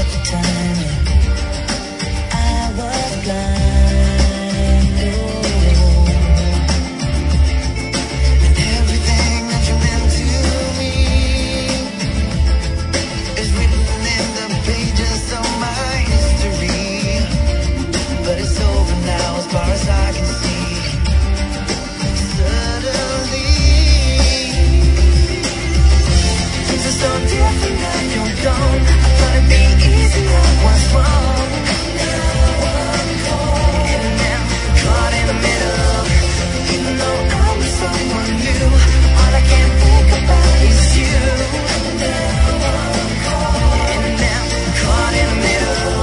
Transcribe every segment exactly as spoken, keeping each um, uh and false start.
at the time I was blind. Oh. And everything that you meant to me is written in the pages of my history. But it's over now as far as I can see. Suddenly things are so different now you're gone. I thought it'd be easy, now what's wrong? Now I'm caught, and now caught in the middle. Even though I'm with someone new, all I can think about is you. Now I'm caught, and now caught in the middle.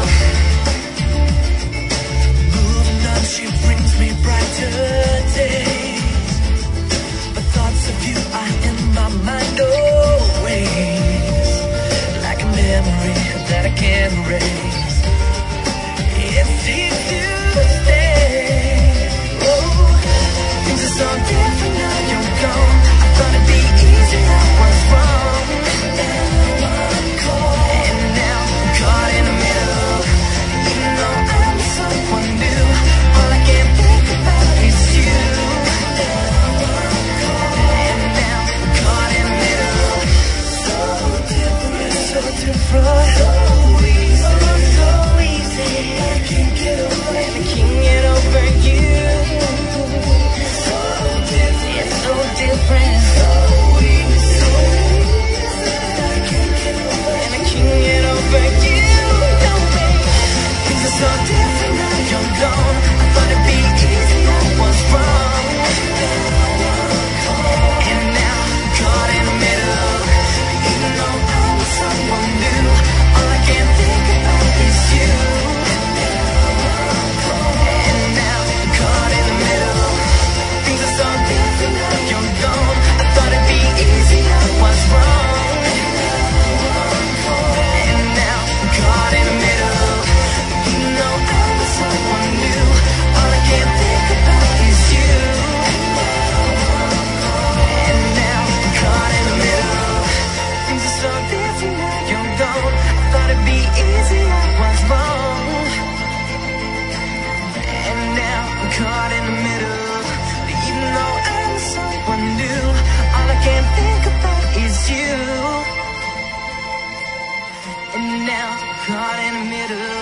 Moving on, she brings me brighter days, but thoughts of you are in my mind always, like a memory that I can't erase. It's here to stay. Oh, things are so different now you're gone. I thought it'd be easy, now what's wrong? Now I'm caught, and now I'm caught in the middle. Even though I'm with someone new, all I can think about is you. Now I'm caught, and now I'm caught in the middle. So different, so different, so easy, so easy. I can't get over, and I can't get over you. So different, it's so different, so easy, so easy. I can't get over, and I can't get over you. Things are so different now you're gone. I thought it'd be easy, I was wrong. And now I'm caught in the middle. Even though I'm with someone new, all I can think about is you. And now I'm caught in the middle. Things are so different now you're gone. I thought it'd be easy, I was wrong. And now I'm caught in the middle. Even though I'm with someone new, all I can think about is you. And now I'm caught in the middle. Things are so different now you're gone. I thought it'd be easy, I was wrong. And now I'm caught in the middle. Even though I'm with someone new, all I can think about is you. And now I'm caught in the middle.